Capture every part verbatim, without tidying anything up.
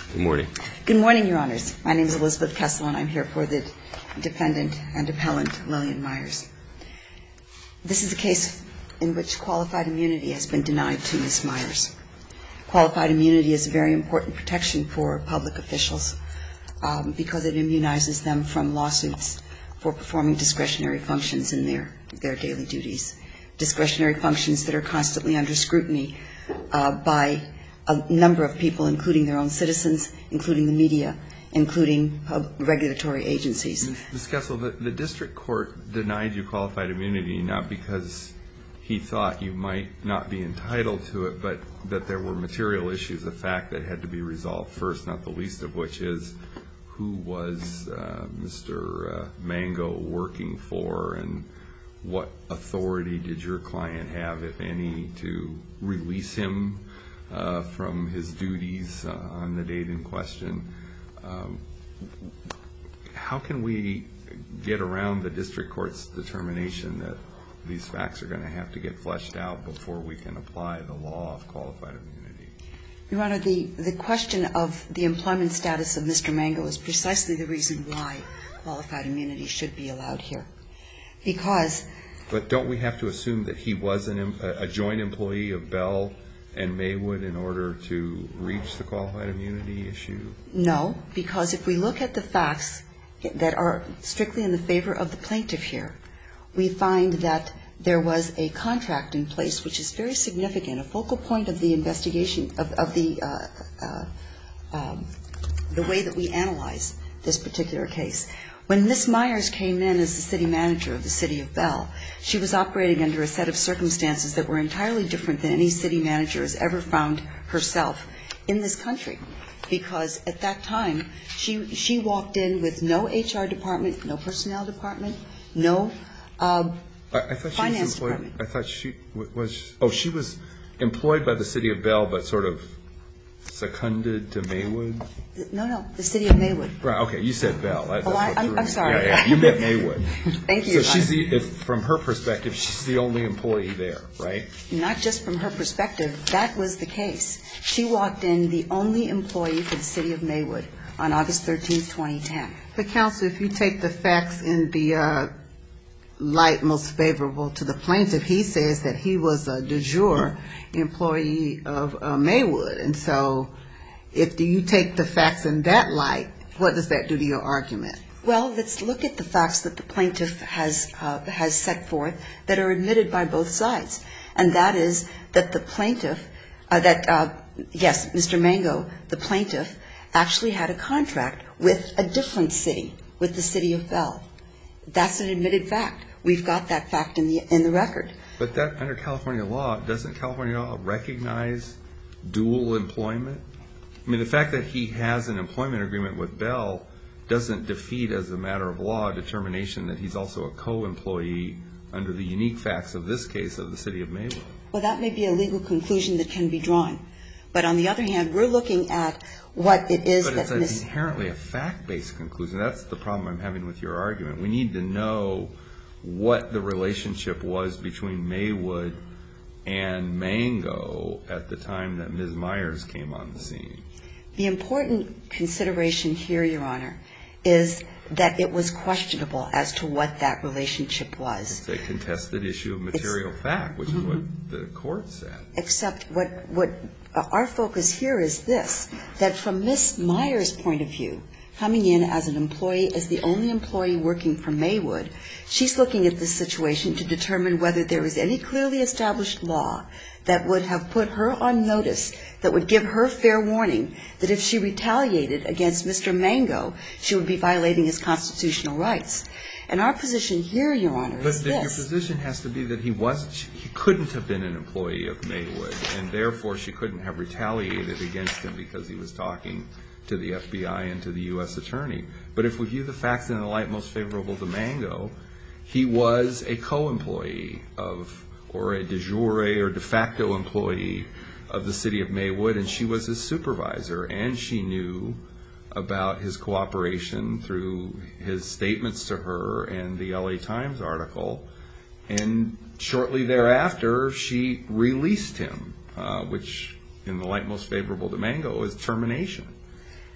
Good morning. Good morning, Your Honors. My name is Elizabeth Kessel, and I'm here for the defendant and appellant, Lillian Myers. This is a case in which qualified immunity has been denied to Miz Myers. Qualified immunity is a very important protection for public officials um, because it immunizes them from lawsuits for performing discretionary functions in their, their daily duties. Discretionary functions that are constantly under scrutiny uh, by a number of people, including their own citizens, including the media, including regulatory agencies. Miz Kessel, the, the district court denied you qualified immunity not because he thought you might not be entitled to it, but that there were material issues of fact that had to be resolved first, not the least of which is who was uh, Mister Uh, Mango working for, and what authority did your client have, if any, to release him Uh, from his duties uh, on the date in question. Um, how can we get around the district court's determination that these facts are going to have to get fleshed out before we can apply the law of qualified immunity? Your Honor, the, the question of the employment status of Mister Mango is precisely the reason why qualified immunity should be allowed here. Because... But don't we have to assume that he was an, a joint employee of Bell and Maywood in order to reach the qualified immunity issue? No, because if we look at the facts that are strictly in the favor of the plaintiff here, we find that there was a contract in place which is very significant, a focal point of the investigation, of, of the, uh, uh, um, the way that we analyze this particular case. When Miz Myers came in as the city manager of the city of Bell, she was operating under a set of circumstances that were entirely different than any city manager has ever found herself in this country. Because at that time, she, she walked in with no H R department, no personnel department, no uh, I, I thought finance she was employed, department. I thought she was, oh, she was employed by the city of Bell, but sort of seconded to Maywood? No, no, the city of Maywood. Right, okay, you said Bell. That, oh, I, I'm, I'm sorry. Yeah, yeah, you meant Maywood. Thank you. So she's the, if, from her perspective, she's the only employee there, right? Not just from her perspective. That was the case. She walked in the only employee for the city of Maywood on August thirteenth, twenty ten. But, counsel, if you take the facts in the uh, light most favorable to the plaintiff, he says that he was a de jure employee of uh, Maywood. And so if you take the facts in that light, what does that do to your argument? Well, let's look at the facts that the plaintiff has uh, has set forth that are admitted by both sides. And that is that the plaintiff, uh, that, uh, yes, Mister Mango, the plaintiff, actually had a contract with a different city, with the city of Bell. That's an admitted fact. We've got that fact in the in the record. But that, under California law, doesn't California law recognize dual employment? I mean, the fact that he has an employment agreement with Bell doesn't defeat, as a matter of law, determination that he's also a co-employee under the unique facts of this case of the city of Maywood. Well, that may be a legal conclusion that can be drawn. But on the other hand, we're looking at what it is but that it's Miss inherently a fact-based conclusion. That's the problem I'm having with your argument. We need to know what the relationship was between Maywood and Mango at the time that Miz Myers came on the scene. The important consideration here, Your Honor, is that it was questionable as to what that relationship was. It's a contested issue of material it's, fact, which mm-hmm. is what the court said. Except what, what uh, our focus here is this, that from Miz Myers' point of view, coming in as an employee, as the only employee working for Maywood, she's looking at this situation to determine whether there is any clearly established law that would have put her on notice, that would give her fair warning that if she retaliated against Mister Mango, she would be violating his constitutional rights. And our position here, Your Honor, but is the, this. Your position has to be that he wasn't, he couldn't have been an employee of Maywood, and therefore she couldn't have retaliated against him because he was talking to the F B I and to the U S attorney. But if we view the facts in the light most favorable to Mango, he was a co-employee of, or a de jure or de facto employee of the city of Maywood, and she was his supervisor, and she knew about his cooperation through his statements to her and the L A Times article. And shortly thereafter, she released him, uh, which in the light most favorable to Mango is termination.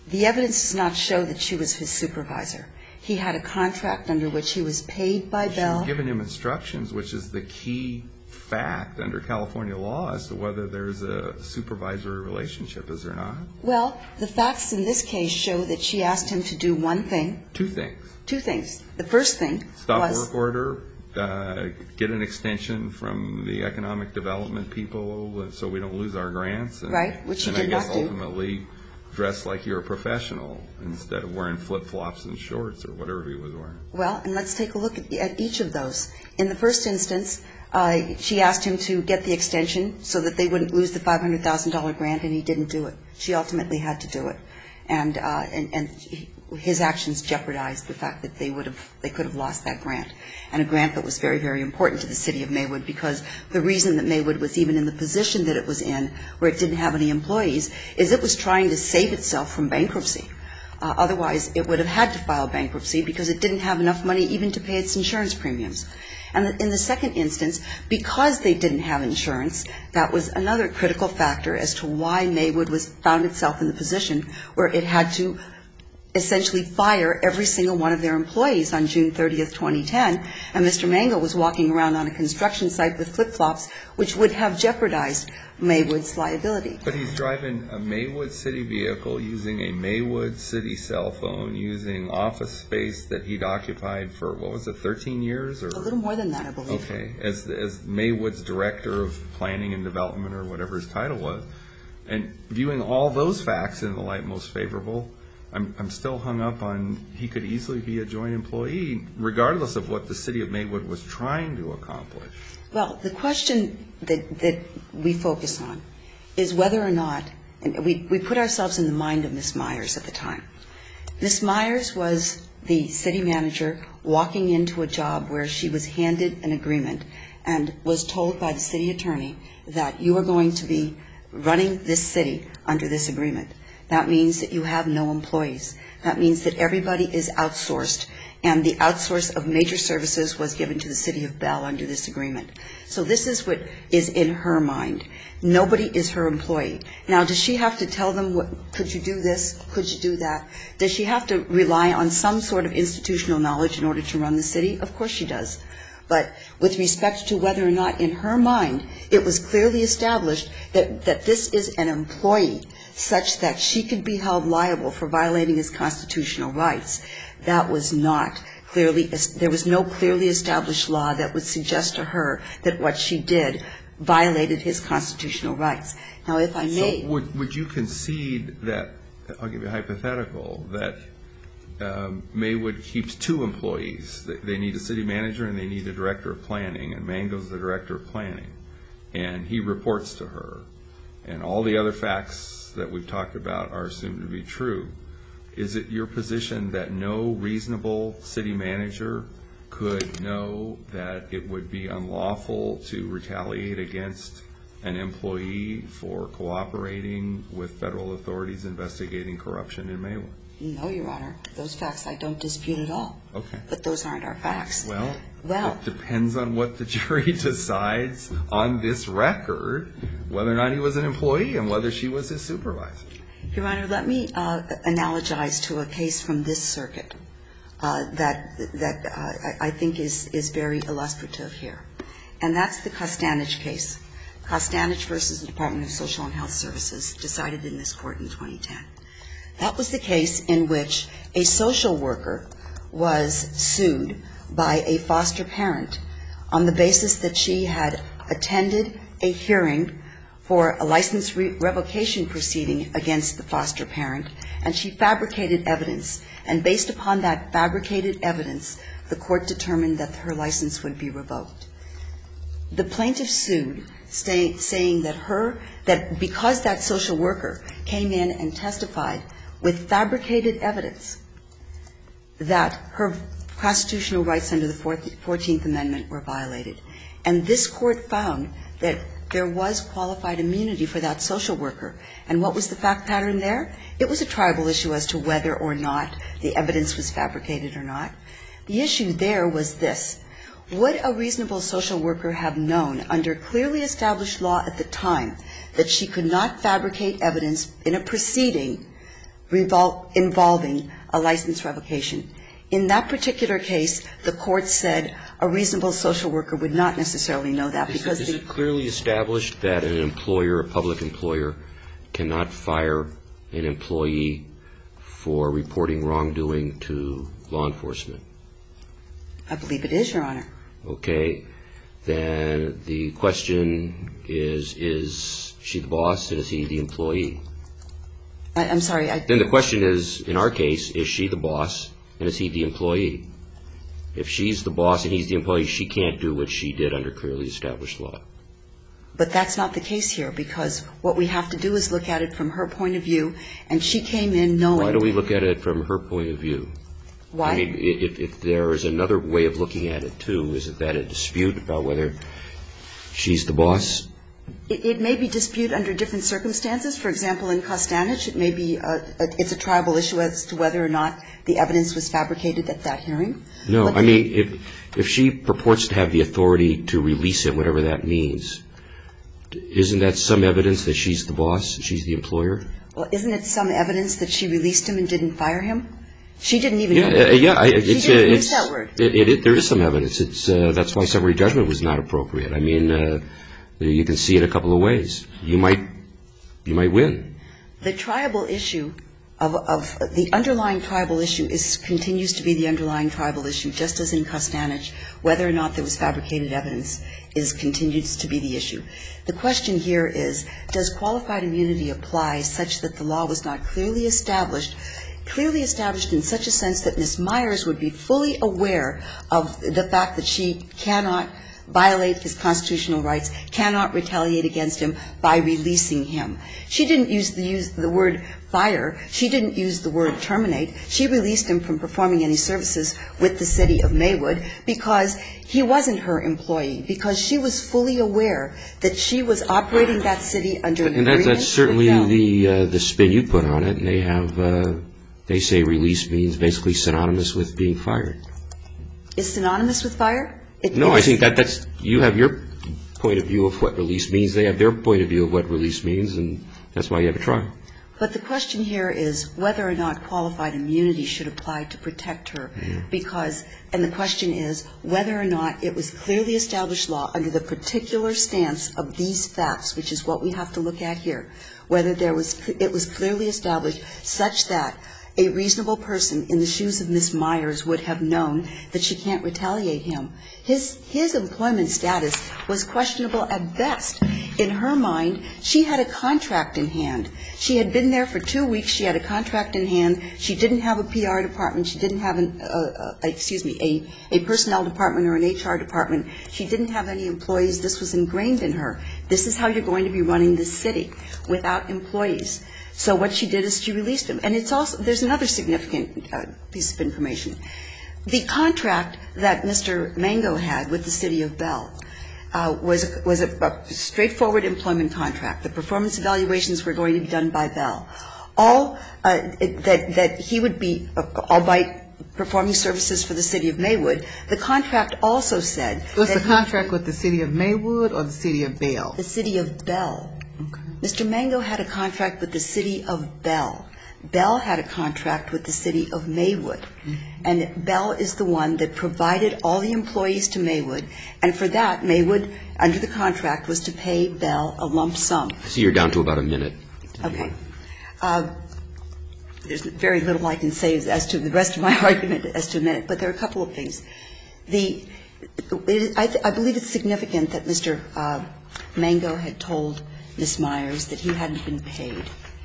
The evidence does not show that she was his supervisor. He had a contract under which he was paid by Bell. She was giving him instructions, which is the key fact under California law as to whether there's a supervisory relationship, is there not? Well, the facts in this case show that she asked him to do one thing. Two things. Two things. The first thing Stop was... work order, uh, get an extension from the economic development people so we don't lose our grants. And, right, which he and did I guess not do. ultimately dress like you're a professional instead of wearing flip-flops and shorts or whatever he was wearing. Well, and let's take a look at, at each of those. In the first instance, uh, she asked him to get the extension so that they wouldn't lose the five hundred thousand dollars grant, and he didn't do it. She ultimately had to do it. And, uh, and, and he, his actions jeopardized the fact that they would have, they could have lost that grant, and a grant that was very, very important to the city of Maywood, because the reason that Maywood was even in the position that it was in, where it didn't have any employees, is it was trying to save itself from bankruptcy. Uh, otherwise, it would have had to file bankruptcy because it didn't have enough money even to pay its insurance premiums. And in the second instance, because they didn't have insurance, that was another critical factor as to why Maywood was found itself in the position where it had to essentially fire every single one of their employees on June thirtieth, twenty ten, and Mister Mango was walking around on a construction site with flip-flops, which would have jeopardized Maywood's liability. But he's driving a Maywood city vehicle, using a Maywood city cell phone, using office space that he'd occupied for, what was it, thirteen years? Or? A little more than that, I believe. Okay, as, as Maywood's director of planning and development, or whatever his title was. And viewing all those facts in the light most favorable, I'm, I'm still hung up on he could easily be a joint employee, regardless of what the city of Maywood was trying to accomplish. Well, the question that, that we focus on is whether or not, and we, we put ourselves in the mind of Miz Myers at the time. Miz Myers was the city manager walking into a job where she was handed an agreement and was told by the city attorney that you are going to be running this city under this agreement. That means that you have no employees. That means that everybody is outsourced, and the outsource of major services was given to the city of Bell under this agreement. So this is what is in her mind. Nobody is her employee. Now, does she have to tell them, what, could you do this, could you do that? Does she have to rely on some sort of institutional knowledge in order to run the city? Of course she does. But with respect to whether or not in her mind it was clearly established that, that this is an employee such that she could be held liable for violating his constitutional rights, that was not clearly, there was no clearly established law that would suggest to her that what she did violated his constitutional rights. Now, if I may. So would, would you concede that, I'll give you a hypothetical, that Um, Maywood keeps two employees. They, they need a city manager and they need a director of planning, and Mango's the director of planning, and he reports to her, and all the other facts that we've talked about are assumed to be true. Is it your position that no reasonable city manager could know that it would be unlawful to retaliate against an employee for cooperating with federal authorities investigating corruption in Maywood? No, Your Honor. Those facts I don't dispute at all. Okay. But those aren't our facts. Well, well, it depends on what the jury decides on this record, whether or not he was an employee and whether she was his supervisor. Your Honor, let me uh, analogize to a case from this circuit uh, that that uh, I think is, is very illustrative here. And that's the Costanich case. Costanich versus the Department of Social and Health Services, decided in this court in twenty ten. That was the case in which a social worker was sued by a foster parent on the basis that she had attended a hearing for a license re- revocation proceeding against the foster parent, and she fabricated evidence. And based upon that fabricated evidence, the court determined that her license would be revoked. The plaintiff sued, stay, saying that her, that because that social worker came in and testified with fabricated evidence that her constitutional rights under the fourteenth Amendment were violated. And this court found that there was qualified immunity for that social worker. And what was the fact pattern there? It was a tribal issue as to whether or not the evidence was fabricated or not. The issue there was this. Would a reasonable social worker have known under clearly established law at the time that she could not fabricate evidence in a proceeding revol- involving a license revocation. In that particular case, the court said a reasonable social worker would not necessarily know that because Is it, the, is it clearly established that an employer, a public employer, cannot fire an employee for reporting wrongdoing to law enforcement? I believe it is, Your Honor. Okay. Then the question is, is she the boss and is he the employee? I, I'm sorry. I, Then the question is, in our case, is she the boss and is he the employee? If she's the boss and he's the employee, she can't do what she did under clearly established law. But that's not the case here, because what we have to do is look at it from her point of view, and she came in knowing. Why do we look at it from her point of view? Why? I mean, if, if there is another way of looking at it, too, is it that a dispute about whether she's the boss? It, it may be dispute under different circumstances. For example, in Kostanich, it may be a, a, it's a tribal issue as to whether or not the evidence was fabricated at that hearing. No, but I mean, if if she purports to have the authority to release him, whatever that means, isn't that some evidence that she's the boss, she's the employer? Well, isn't it some evidence that she released him and didn't fire him? She didn't even. Yeah, uh, yeah. I, she it's, didn't uh, use it's, that word. It, it, it, there is some evidence. It's uh, that's why summary judgment was not appropriate. I mean, uh, you can see it a couple of ways. You might, you might win. The tribal issue of, of the underlying tribal issue is continues to be the underlying tribal issue, just as in Kostanich. Whether or not there was fabricated evidence is continues to be the issue. The question here is, does qualified immunity apply such that the law was not clearly established, clearly established in such a sense that Miz Myers would be fully aware of the fact that she cannot violate his constitutional rights, cannot retaliate against him by releasing him. She didn't use the, use the word fire. She didn't use the word terminate. She released him from performing any services with the city of Maywood because he wasn't her employee, because she was fully aware that she was operating that city under an And that's, agreement that's certainly with them. the uh, the spin you put on it. And they have uh, they say release means basically synonymous with being fired. Is synonymous with fire? It, No, it I is- think that that's you have your point of view of what release means. They have their point of view of what release means, and that's why you have a trial. But the question here is whether or not qualified immunity should apply to protect her, because, and the question is whether or not it was clearly established law under the particular stance of these facts, which is what we have to look at here, whether there was, it was clearly established such that a reasonable person in the shoes of Miz Myers would have known that she can't retaliate him. His, his employment status was questionable at best. In her mind, she had a contract in hand. She had been there for two weeks. She had a contract in hand. She didn't have a P R department. She didn't have an, uh, uh, excuse me, a, a personnel department or an H R department. She didn't have any employees. This was ingrained in her. This is how you're going to be running this city, without employees. So what she did is she released him. And it's also, there's another significant uh, piece of information. The contract that Mister Mango had with the city of Bell uh, was, was a, a straightforward employment contract. The performance evaluations were going to be done by Bell. All uh, it, that, that he would be, uh, albeit performing services for the city of Maywood, the contract also said Was that the contract with the city of Maywood or the city of Bell? the city of Bell. Okay. Mister Mango had a contract with the city of Bell. Bell had a contract with the city of Maywood. Mm-hmm. And Bell is the one that provided all the employees to Maywood. And for that, Maywood, under the contract, was to pay Bell a lump sum. I see you're down to about a minute. Okay. Uh, there's very little I can say as to the rest of my argument as to a minute, but there are a couple of things. The, it, I, I believe it's significant that Mister Uh, Mango had told Miz Myers that he hadn't been paid.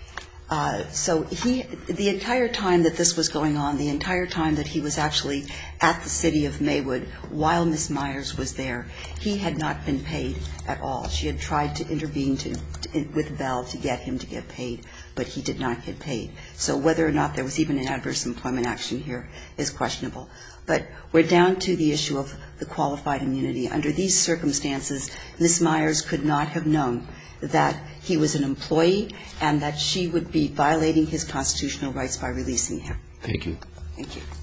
Uh, so he, the entire time that this was going on, the entire time that he was actually at the city of Maywood while Miz Myers was there, he had not been paid at all. She had tried to intervene to, to, with Bell to get him to get paid, but he did not get paid. So whether or not there was even an adverse employment action here is questionable. But we're down to the issue of the qualified immunity. Under these circumstances, Miz Myers could not have known that he was an employee and that she would be violating his constitutional rights by releasing him. Thank you. Thank you.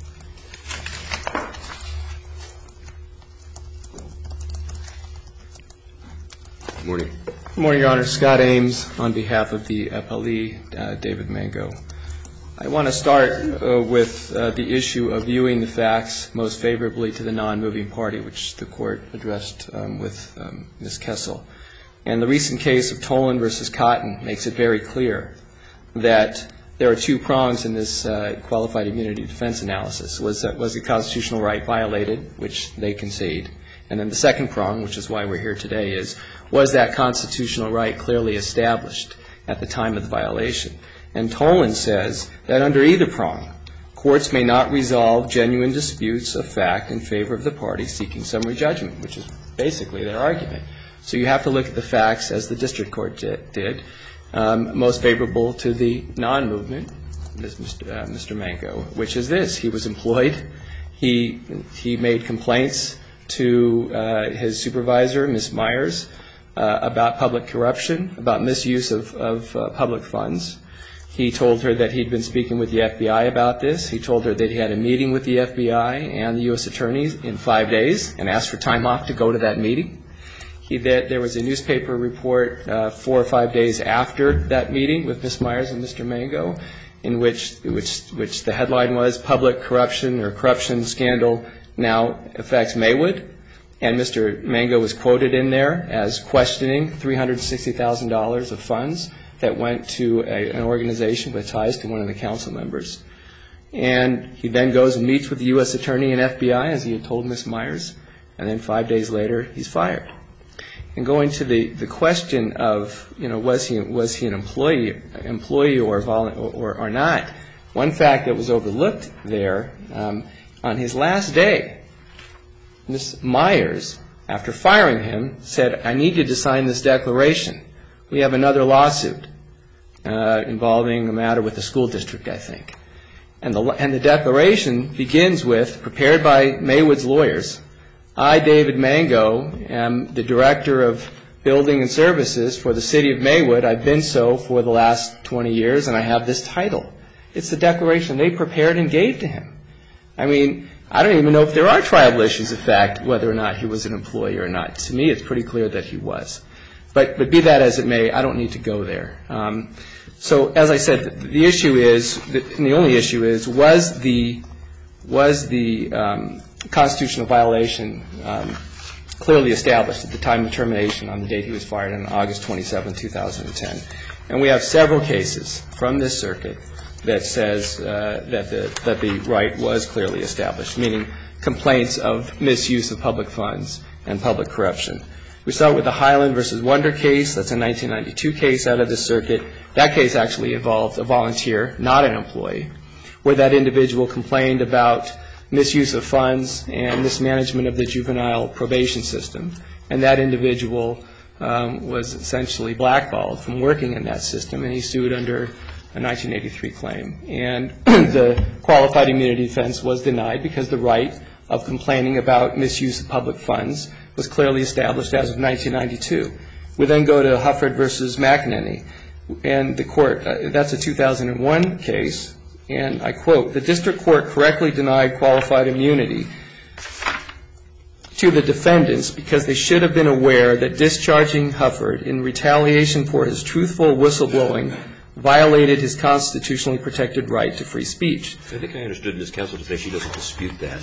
Good morning. Good morning, Your Honor. Scott Ames on behalf of the appellee, uh, David Mango. I want to start uh, with uh, the issue of viewing the facts most favorably to the non-moving party, which the Court addressed um, with um, Miz Kessel. And the recent case of Tolan versus Cotton makes it very clear that there are two prongs in this uh, qualified immunity defense analysis. Was that was the constitutional right violated, which they concede? And then the second prong, which is why we're here today, is was that constitutional right clearly established at the time of the violation? And Tolan says that under either prong, courts may not resolve genuine disputes of fact in favor of the party seeking summary judgment, which is basically their argument. So you have to look at the facts as the district court did, um, most favorable to the non-movement, Mister Uh, Mister Mango, which is this. He was employed. He, he made complaints to uh, his supervisor, Miz Myers, uh, about public corruption, about misuse of, of uh, public funds. He told her that he'd been speaking with the F B I about this. He told her that he had a meeting with the F B I and the U S attorneys in five days and asked for time off to go to that meeting. He, that there was a newspaper report uh, four or five days after that meeting with Miz Myers and Mister Mango, in which, which, which the headline was "Public Corruption or Corruption Scandal Now Affects Maywood." And Mister Mango was quoted in there as questioning three hundred sixty thousand dollars of funds that went to a, an organization with ties to one of the council members. And he then goes and meets with the U S attorney and F B I, as he had told Miz Myers, and then five days later, he's fired. And going to the, the question of, you know, was he was he an employee employee or, volu- or or not? One fact that was overlooked there, um, on his last day, Miz Myers, after firing him, said, "I need you to sign this declaration. We have another lawsuit uh, involving a matter with the school district, I think." And the and the declaration begins with, prepared by Maywood's lawyers, "I, David Mango, am the Director of Building and Services for the City of Maywood. I've been so for the last twenty years, and I have this title." It's the declaration they prepared and gave to him. I mean, I don't even know if there are tribal issues of fact whether or not he was an employee or not. To me, it's pretty clear that he was. But, but be that as it may, I don't need to go there. Um, so, as I said, the issue is, and the only issue is, was the was the um, constitutional violation um, clearly established at the time of termination on the date he was fired on August twenty-seventh, two thousand ten. And we have several cases from this circuit that says uh, that the that the right was clearly established, meaning complaints of misuse of public funds and public corruption. We start with the Highland versus Wonder case. That's a nineteen ninety-two case out of this circuit. That case actually involved a volunteer, not an employee, where that individual complained about misuse of funds and mismanagement of the juvenile probation system. And that individual um, was essentially blackballed from working in that system, and he sued under a nineteen eighty-three claim. And the qualified immunity defense was denied because the right of complaining about misuse of public funds was clearly established as of nineteen ninety-two. We then go to Hufford versus McEnany, and the court, uh, that's a two thousand one case, and I quote, "The district court correctly denied qualified immunity to the defendants because they should have been aware that discharging Hufford in retaliation for his truthful whistleblowing violated his constitutionally protected right to free speech." I think I understood Miz Kessel to say she doesn't dispute that.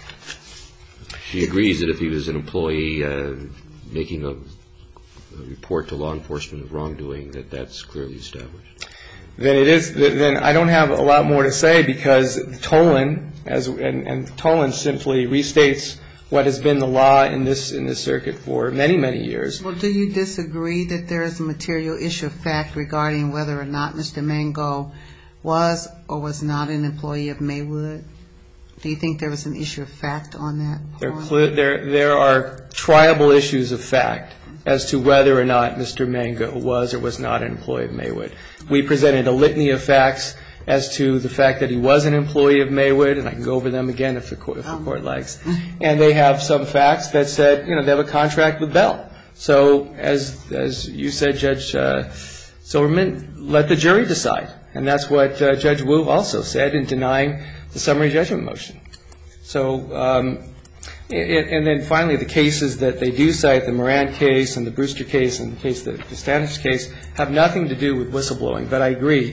She agrees that if he was an employee uh, making a, a report to law enforcement of wrongdoing, that that's clearly established. Then it is. Then I don't have a lot more to say because Tolan, as and, and Tolan simply restates what has been the law in this in this circuit for many many years. Well, do you disagree that there is a material issue of fact regarding whether or not Mister Mango was or was not an employee of Maywood? Do you think there was an issue of fact on that? There, cl- there, there are triable issues of fact as to whether or not Mister Mango was or was not an employee of Maywood. We presented a litany of facts as to the fact that he was an employee of Maywood, and I can go over them again if the court, if the court likes. And they have some facts that said, you know, they have a contract with Bell. So as as you said, Judge uh, Silverman, let the jury decide. And that's what uh, Judge Wu also said in denying the summary judgment motion. So, um, and, and then finally, the cases that they do cite, the Moran case and the Brewster case and the case, the Stanich case, have nothing to do with whistleblowing. But I agree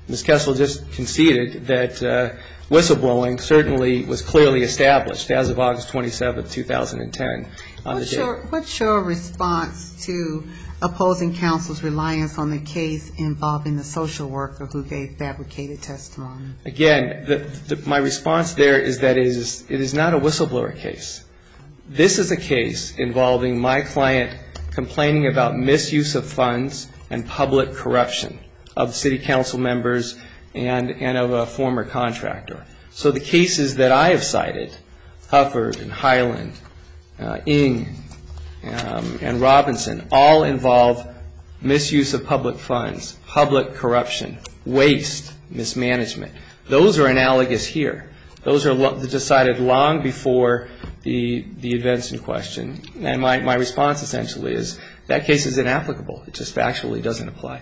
Miz Kessel just conceded that uh, whistleblowing certainly was clearly established as of August twenty-seventh, two thousand ten. On What's, the date. your, what's your response to opposing counsel's reliance on the case involving the social worker who gave fabricated testimony? Again, the, the, my response there is that it is, it is not a whistleblower case. This is a case involving my client complaining about misuse of funds and public corruption of city council members and, and of a former contractor. So the cases that I have cited, Hufford and Highland, uh, Ng, um, and Robinson, all involve misuse of public funds, public corruption, waste, mismanagement. Those are analogous here. Those are lo- decided long before the the events in question. And my, my response essentially is that case is inapplicable. It just factually doesn't apply.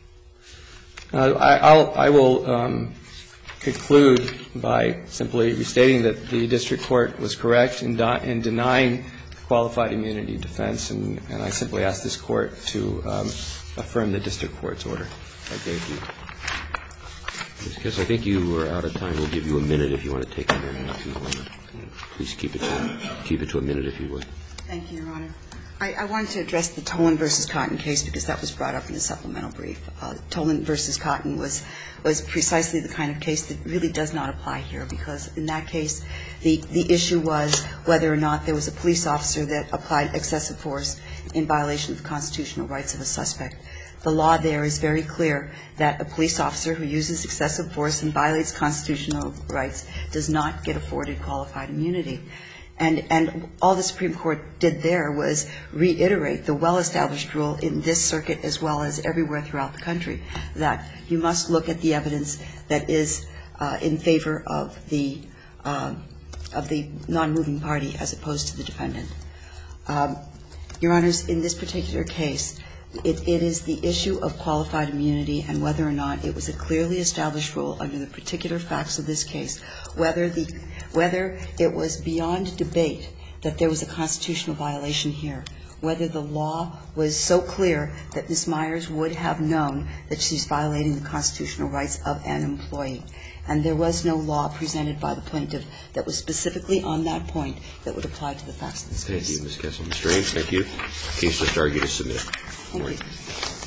Uh, I, I'll, I will um, conclude by simply restating that the district court was correct in, di- in denying qualified immunity defense, and, and I simply ask this court to um, affirm the district court's order. Thank you. Miz Kessel, I think you are out of time. We'll give you a minute if you want to take a minute. If you want to. Please keep it to, keep it to a minute if you would. Thank you, Your Honor. I, I wanted to address the Tolan versus Cotton case because that was brought up in the supplemental brief. Uh, Tolan versus Cotton was was precisely the kind of case that really does not apply here, because in that case the the issue was whether or not there was a police officer that applied excessive force in violation of the constitutional rights of a suspect. The law there is very clear that a police officer who uses excessive force and violates constitutional rights does not get afforded qualified immunity. And, and all the Supreme Court did there was reiterate the well-established rule in this circuit as well as everywhere throughout the country, that you must look at the evidence that is uh, in favor of the uh, of the non-moving party as opposed to the defendant. Um, Your Honors, in this particular case, It, it is the issue of qualified immunity and whether or not it was a clearly established rule under the particular facts of this case, whether the whether it was beyond debate that there was a constitutional violation here, whether the law was so clear that Miz Myers would have known that she's violating the constitutional rights of an employee. And there was no law presented by the plaintiff that was specifically on that point that would apply to the facts of this case. Thank you, Miz Kessel. Mister Ames, thank you. The case just argued is submitted. Thank you.